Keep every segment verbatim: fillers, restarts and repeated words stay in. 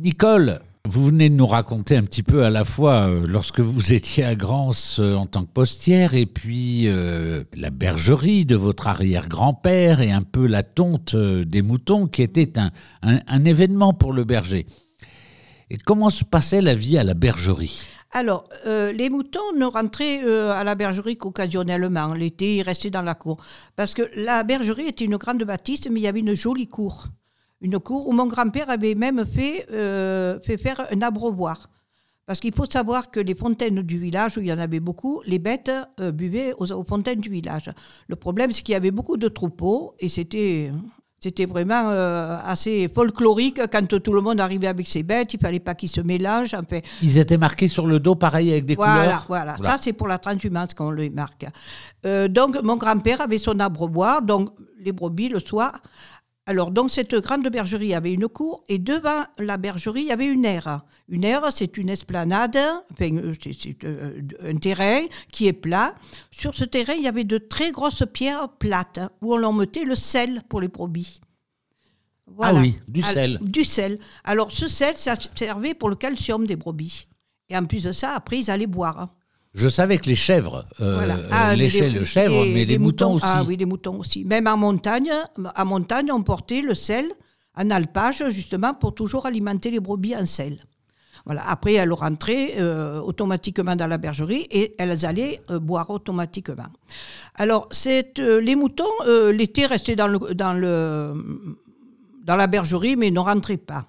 Nicole, vous venez de nous raconter un petit peu à la fois euh, lorsque vous étiez à Grance euh, en tant que postière et puis euh, la bergerie de votre arrière-grand-père et un peu la tonte euh, des moutons qui était un, un, un événement pour le berger. Et comment se passait la vie à la bergerie ? Alors, euh, les moutons ne rentraient euh, à la bergerie qu'occasionnellement. L'été, ils restaient dans la cour. Parce que la bergerie était une grande bâtisse, mais il y avait une jolie cour. Une cour où mon grand-père avait même fait, euh, fait faire un abreuvoir. Parce qu'il faut savoir que les fontaines du village, où il y en avait beaucoup, les bêtes euh, buvaient aux, aux fontaines du village. Le problème, c'est qu'il y avait beaucoup de troupeaux et c'était... C'était vraiment euh, assez folklorique quand tout le monde arrivait avec ses bêtes. Il ne fallait pas qu'ils se mélangent. Enfin, ils étaient marqués sur le dos, pareil, avec des voilà, couleurs. Voilà, voilà. Ça, c'est pour la transhumance qu'on les marque. Euh, donc, mon grand-père avait son abreuvoir, donc les brebis le soir. Alors, donc, cette grande bergerie avait une cour et devant la bergerie, il y avait une aire. Une aire, c'est une esplanade, enfin, c'est, c'est euh, un terrain qui est plat. Sur ce terrain, il y avait de très grosses pierres plates où on leur mettait le sel pour les brebis. Voilà. Ah oui, du Alors, sel. Du sel. Alors, ce sel, ça servait pour le calcium des brebis. Et en plus de ça, après, ils allaient boire. Je savais que les chèvres, euh, voilà. ah, léchaient le chèvre, et, mais les, les moutons, moutons aussi. Ah oui, les moutons aussi. Même en montagne, en montagne, on portait le sel en alpage, justement, pour toujours alimenter les brebis en sel. Voilà. Après, elles rentraient euh, automatiquement dans la bergerie et elles allaient euh, boire automatiquement. Alors, cette, euh, les moutons, euh, l'été, restaient dans, le, dans, le, dans la bergerie, mais ne rentraient pas.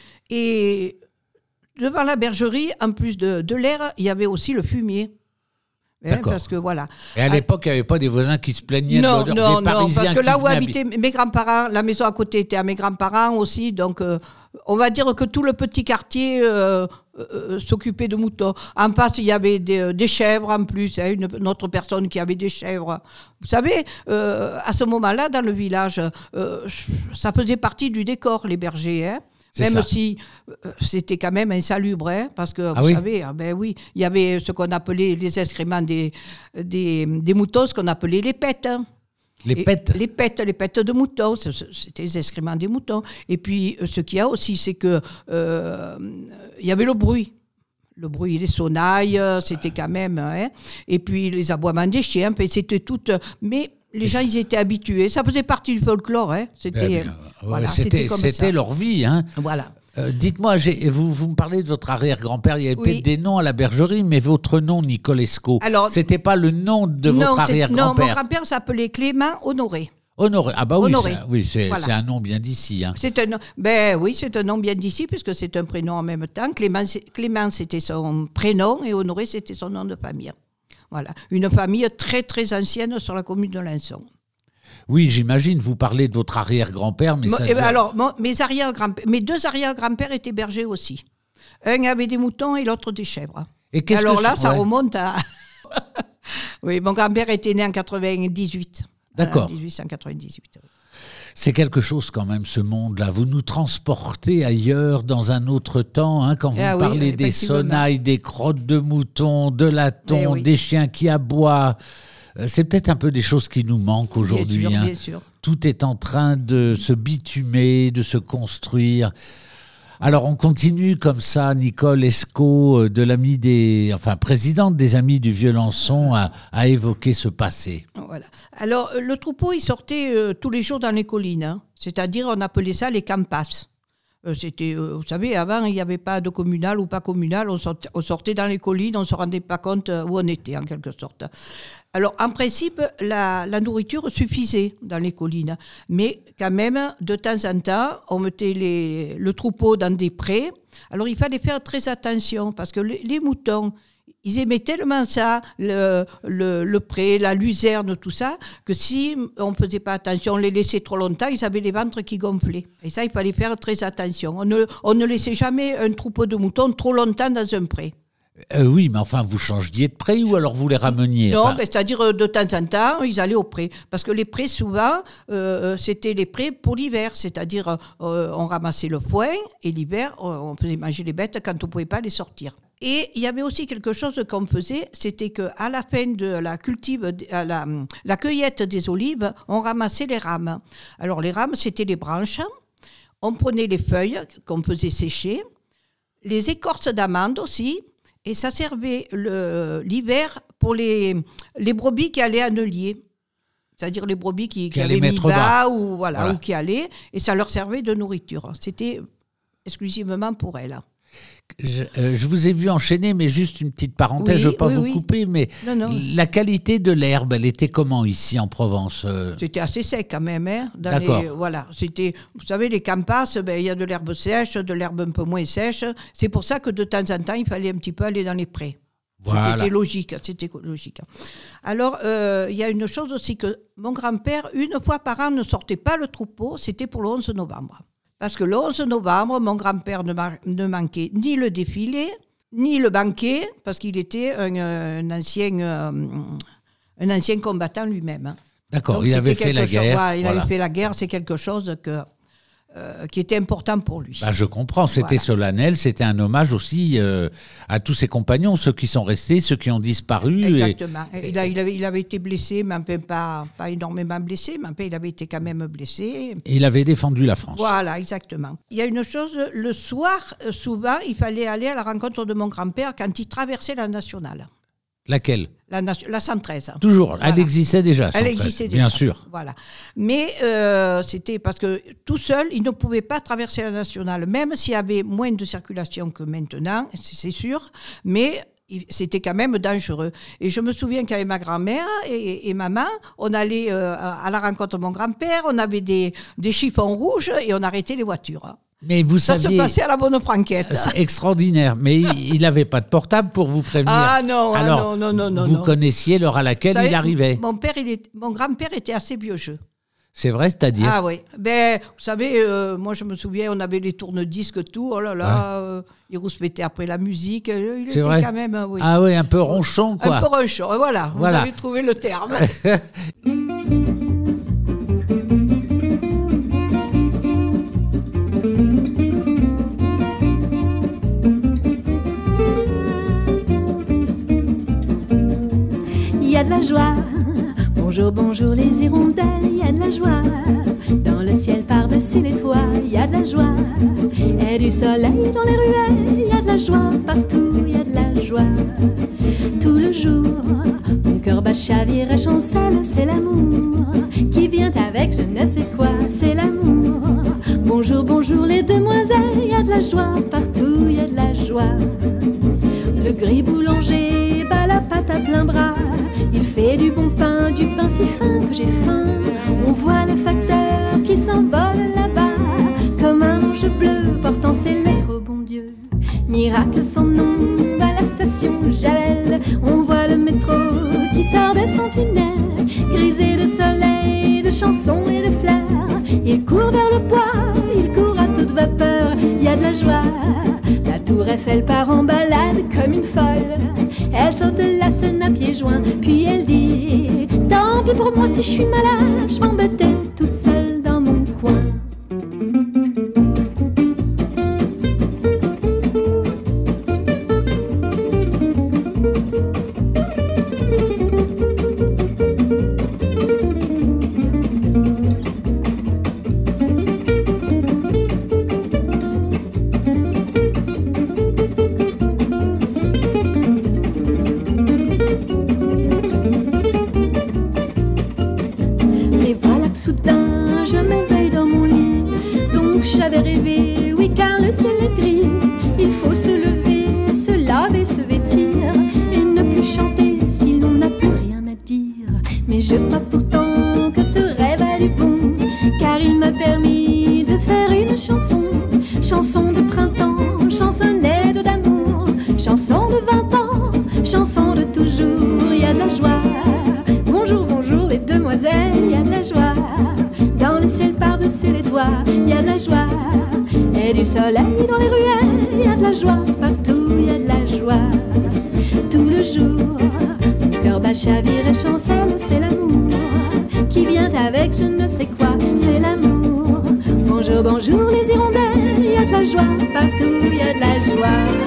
Et devant la bergerie, en plus de, de l'air, il y avait aussi le fumier. Hein, parce que, voilà. Et à l'époque, il n'y avait pas des voisins qui se plaignaient non, de l'odeur non, des Parisiens. Non, parce que là où habiter. habitaient mes grands-parents, la maison à côté était à mes grands-parents aussi, donc euh, on va dire que tout le petit quartier euh, euh, s'occupait de moutons. En face, il y avait des, des chèvres en plus, hein, une, une autre personne qui avait des chèvres. Vous savez, euh, à ce moment-là, dans le village, euh, ça faisait partie du décor, les bergers, hein. C'est même ça. si euh, c'était quand même insalubre, hein, parce que ah vous oui savez, ah ben oui, il y avait ce qu'on appelait les excréments des, des, des moutons, ce qu'on appelait les pêtes. Hein. Les pêtes Les pêtes, les pêtes de moutons, c'était les excréments des moutons. Et puis, ce qu'il y a aussi, c'est que euh, il y avait le bruit. Le bruit des sonnailles, c'était quand même... Hein, et puis, les aboiements des chiens, c'était tout... Mais... Les gens, ils étaient habitués. Ça faisait partie du folklore. Hein. C'était, bien, bien. voilà, ouais, c'était, c'était, comme c'était ça. leur vie. Hein. Voilà. Euh, dites-moi, j'ai, vous, vous me parlez de votre arrière-grand-père. Il y avait oui. peut-être des noms à la bergerie, mais votre nom, Nicolesco, Alors, c'était pas le nom de non, votre arrière-grand-père. Non, mon grand-père s'appelait Clément Honoré. Honoré. Ah bah oui, Honoré. C'est, oui c'est, voilà. c'est un nom bien d'ici. Hein. C'est un, ben oui, c'est un nom bien d'ici, puisque c'est un prénom en même temps. Clément, Clément, c'était son prénom et Honoré, c'était son nom de famille. Voilà. Une famille très, très ancienne sur la commune de Lançon. Oui, j'imagine, vous parlez de votre arrière-grand-père, mais Mo, ça... Eh ben alors, mon, mes, arrière-grand-pères, mes deux arrière-grands-pères étaient bergers aussi. Un avait des moutons et l'autre des chèvres. Et qu'est-ce alors que là, c'est... ça ouais. remonte à... oui, mon grand-père était né en quatre-vingt-dix-huit. D'accord. En dix-huit cent quatre-vingt-dix-huit. C'est quelque chose quand même, ce monde-là. Vous nous transportez ailleurs, dans un autre temps, hein, quand vous ah parlez oui, des sonnailles, des crottes de moutons, de la tonte, oui. des chiens qui aboient. C'est peut-être un peu des choses qui nous manquent aujourd'hui. Bien sûr, hein. bien sûr. Tout est en train de se bitumer, de se construire. Alors on continue comme ça, Nicole Escaut, de l'ami des, enfin présidente des Amis du Vieux-Lançon, à, à évoquer ce passé. Voilà. Alors le troupeau, il sortait euh, tous les jours dans les collines, hein. C'est-à-dire on appelait ça les campas. Euh, c'était, euh, vous savez, avant il n'y avait pas de communal ou pas communal, on sortait, on sortait dans les collines, on ne se rendait pas compte où on était en quelque sorte. Alors, en principe, la, la nourriture suffisait dans les collines. Mais quand même, de temps en temps, on mettait les, le troupeau dans des prés. Alors, il fallait faire très attention parce que les, les moutons, ils aimaient tellement ça, le, le, le pré, la luzerne, tout ça, que si on ne faisait pas attention, on les laissait trop longtemps, ils avaient les ventres qui gonflaient. Et ça, il fallait faire très attention. On ne, on ne laissait jamais un troupeau de moutons trop longtemps dans un pré. Euh, oui, mais enfin, vous changiez de pré ou alors vous les rameniez? Non, enfin... ben, c'est-à-dire de temps en temps, ils allaient au pré. Parce que les prés, souvent, euh, c'était les prés pour l'hiver. C'est-à-dire, euh, on ramassait le foin et l'hiver, on faisait manger les bêtes quand on ne pouvait pas les sortir. Et il y avait aussi quelque chose qu'on faisait, c'était qu'à la fin de la cultive, à la, la cueillette des olives, on ramassait les rames. Alors les rames, c'était les branches. On prenait les feuilles qu'on faisait sécher. les écorces d'amande aussi, et ça servait le, l'hiver pour les, les brebis qui allaient à Neuilly. C'est-à-dire les brebis qui, qui, qui avaient mis bas ou, voilà, voilà. ou qui allaient, et ça leur servait de nourriture. C'était exclusivement pour elles. Je, euh, je vous ai vu enchaîner, mais juste une petite parenthèse, oui, je ne veux pas oui, vous oui. couper, mais non, non. la qualité de l'herbe, elle était comment ici en Provence euh... C'était assez sec quand même. Hein, dans D'accord. Les, voilà, c'était, vous savez, les campas, ben, il y a de l'herbe sèche, de l'herbe un peu moins sèche. C'est pour ça que de temps en temps, il fallait un petit peu aller dans les prés. Voilà. C'était logique, c'était logique. Alors, euh, il y a une chose aussi que mon grand-père, une fois par an, ne sortait pas le troupeau, c'était pour le onze novembre. Parce que le onze novembre, mon grand-père ne, mar- ne manquait ni le défilé, ni le banquet, parce qu'il était un, un, ancien, euh, un ancien combattant lui-même. Hein. D'accord, Donc, il avait c'était fait la quelque chose- guerre. voilà, il voilà. avait fait la guerre, c'est quelque chose que, euh, qui était important pour lui. Bah, je comprends, c'était Voilà. solennel, c'était un hommage aussi euh, à tous ses compagnons, ceux qui sont restés, ceux qui ont disparu. Exactement. Et... Il, a, il, avait, il avait été blessé, mais enfin pas, pas énormément blessé, mais enfin, il avait été quand même blessé. Et il avait défendu la France. Voilà, exactement. Il y a une chose, le soir, souvent, il fallait aller à la rencontre de mon grand-père quand il traversait la nationale. Laquelle ? La, la cent treize. Toujours, Voilà. elle existait déjà. Elle cent treize, existait déjà. bien sûr. Voilà. Mais euh, c'était parce que tout seul, il ne pouvait pas traverser la nationale, même s'il y avait moins de circulation que maintenant, c'est sûr, mais c'était quand même dangereux. Et je me souviens qu'avec ma grand-mère et, et maman, on allait euh, à la rencontre de mon grand-père, on avait des, des chiffons rouges et on arrêtait les voitures. Mais vous Ça saviez, se passait à la bonne franquette. c'est extraordinaire, mais il n'avait pas de portable pour vous prévenir. Ah non, ah Alors, non, non, non, vous non. connaissiez l'heure à laquelle Vous savez, il arrivait. Mon, père, il est, mon grand-père était assez vieux jeu. C'est vrai, c'est-à-dire Ah oui. Ben, vous savez, euh, moi je me souviens, on avait les tourne-disques, tout. Oh là là, Ouais. euh, il rouspétait après la musique. euh, Il C'est était vrai quand même, euh, oui. Ah oui, un peu ronchon, quoi. Un peu ronchon. Voilà, Voilà. vous avez trouvé le terme. Il y a de la joie, bonjour, bonjour les hirondelles, il y a de la joie, dans le ciel par-dessus les toits, il y a de la joie, et du soleil dans les ruelles, il y a de la joie, partout il y a de la joie, tout le jour, mon cœur bat chavire et chancelle, c'est l'amour, qui vient avec je ne sais quoi, c'est l'amour, bonjour, bonjour les demoiselles, il y a de la joie, partout il y a de la joie. Le gris boulanger bat la pâte à plein bras. Il fait du bon pain, du pain si fin que j'ai faim. On voit le facteur qui s'envole là-bas, comme un ange bleu portant ses lettres au bon Dieu. Miracle sans nom à la station Javel. On voit le métro qui sort de son tunnel, grisé de soleil, de chansons et de fleurs. Il court vers le bois, il court à toute vapeur. Il y a de la joie. La tour Eiffel part en balade comme une folle. Elle saute la Seine à pieds joints, puis elle dit: tant pis pour moi si je suis malade, je m'embêtais toute seule dans mon coin. Mais voilà que soudain je m'éveille dans mon lit. Donc j'avais rêvé, oui car le ciel est gris. Il faut se lever, se laver, se vêtir, et ne plus chanter si l'on n'a plus rien à dire. Mais je crois pourtant que ce rêve a du bon, car il m'a permis de faire une chanson. Chanson de printemps, chansonnette d'amour, chanson de vingt ans, chanson de toujours. Il y a de la joie, bonjour, bonjour les demoiselles, il y a de la joie. Dans le ciel par-dessus les toits, il y a de la joie. Et du soleil dans les ruelles, il y a de la joie. Partout, il y a de la joie. Tout le jour, mon cœur bat chavire et chancelle, c'est l'amour qui vient avec je ne sais quoi, c'est l'amour. Bonjour, bonjour les hirondelles, il y a de la joie. Partout, il y a de la joie.